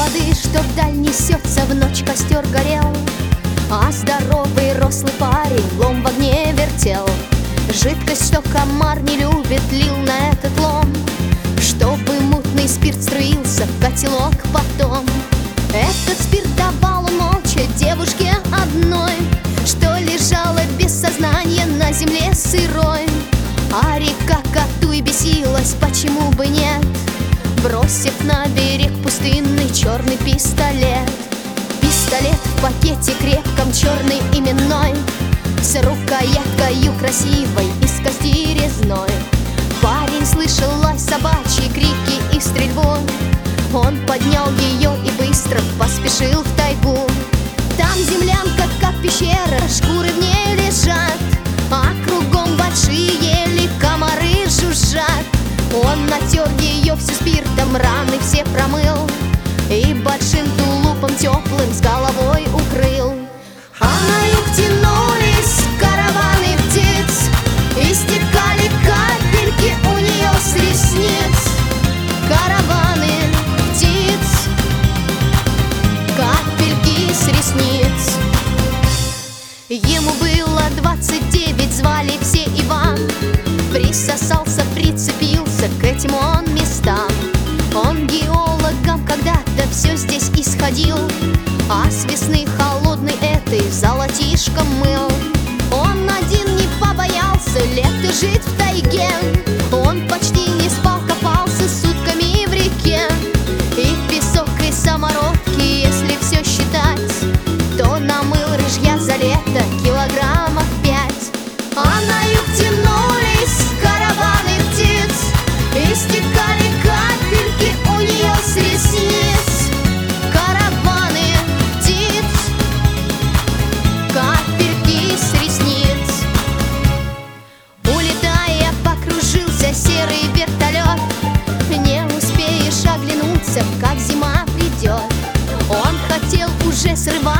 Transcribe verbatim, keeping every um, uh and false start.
воды, что вдаль несется, в ночь костер горел, а здоровый рослый парень лом в огне вертел. Жидкость, что комар не любит, лил на этот лом, чтобы мутный спирт струился в котелок потом. Этот спирт давал он молча девушке одной, что лежала без сознания на земле сырой. А река коту и бесилась, почему бы нет, бросив на берег пустынный черный пистолет. Пистолет в пакете крепком, черный именной, с рукояткою красивой из кости резной. Парень слышал лай собачьи, крики и стрельбу. Он поднял ее и быстро поспешил в тайгу. Там землянка, как пещера, шкуры в ней лежат, а кругом большие ели, комары жужжат. Он натер ее всю спиртом, раны все промыл и большим тулупом теплым с головой укрыл. А на юг тянулись караваны птиц, и стекали капельки у нее с ресниц. Караваны птиц, капельки с ресниц. Ему было двадцать девять, звали все Иван. Присосался, прицепился к этим он местам. Он геологом когда-то все здесь исходил, а с весны холодной этой золотишком мыл. Он один не побоялся лето жить в тайге. Он почти не спал, копался сутками в реке. И песок, и самородки, если все считать, то намыл рыжья за лето килограммов пять. А на юг тянулись караваны птиц, и стекали капельки у нее с ресниц. Караваны птиц, капельки с ресниц. Улетая, покружился серый вертолет. Не успеешь оглянуться, как зима придет. Он хотел уже срывать